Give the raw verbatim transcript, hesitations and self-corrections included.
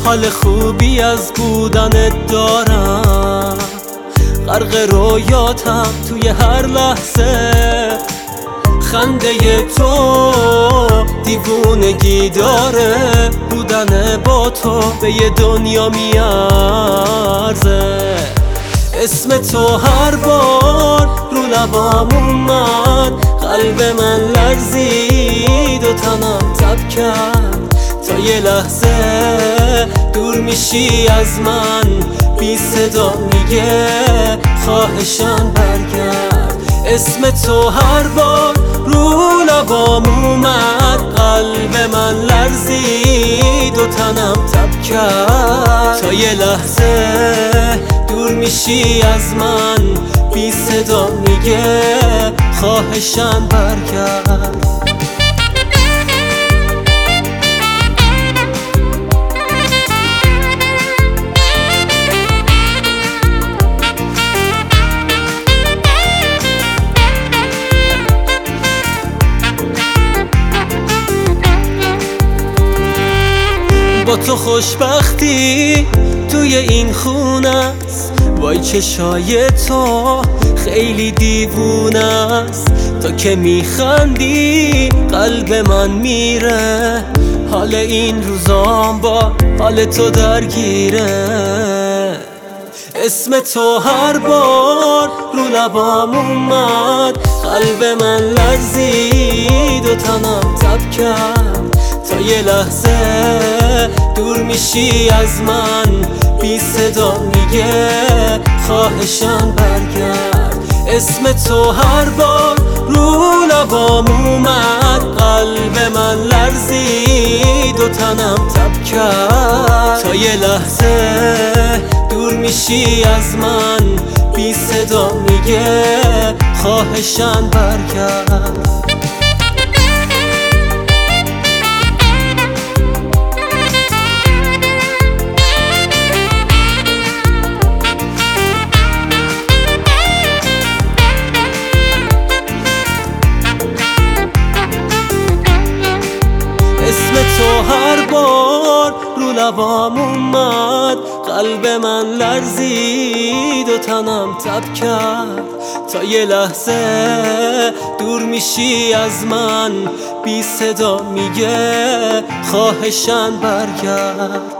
حال خوبی از بودنت دارم، غرق رویاتم توی هر لحظه. خنده تو دیوونگی داره، بودن با تو به یه دنیا میارزه. اسم تو هر بار رو لبام اومد، قلب من لرزید و تنم تب کرد. تا یه لحظه دور میشی از من، بی صدا میگه خواهشم برگرد. اسم تو هر بار رو لبام اومد، قلب من لرزید و تنم تب کرد. تا یه لحظه دور میشی از من، بی صدا میگه خواهشم برگرد. با تو خوشبختی توی این خونه است، وای چشای تو خیلی دیوونه است. تا که میخندی قلب من میره، حال این روزام با حال تو درگیره. اسم تو هر بار رو لبام اومد، قلب من لرزید و تنم تب کرد. تا یه لحظه دور میشی از من، بی صدا میگه خواهشم برگرد. اسم تو هر بار رو لبام اومد، قلب من لرزید و تنم تب کرد. تا یه لحظه دور میشی از من، بی صدا میگه خواهشم برگرد. اسم تو هر بار رو لبام اومد، قلب من لرزید و تنم تب کرد. تا یه لحظه دور میشی از من، بی صدا میگه خواهشم برگرد.